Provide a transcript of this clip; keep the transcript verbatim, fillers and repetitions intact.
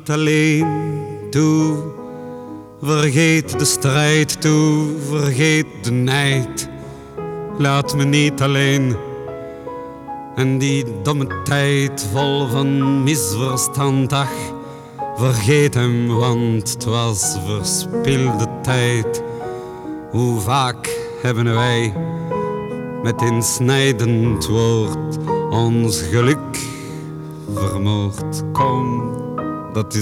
niet alleen toe. Vergeet de strijd toe, vergeet de nijd. Laat me niet alleen. En die domme tijd vol van misverstand, ach, vergeet hem, want het was verspilde tijd. Hoe vaak hebben wij met insnijdend woord ons geluk vermoord. Kom, dat is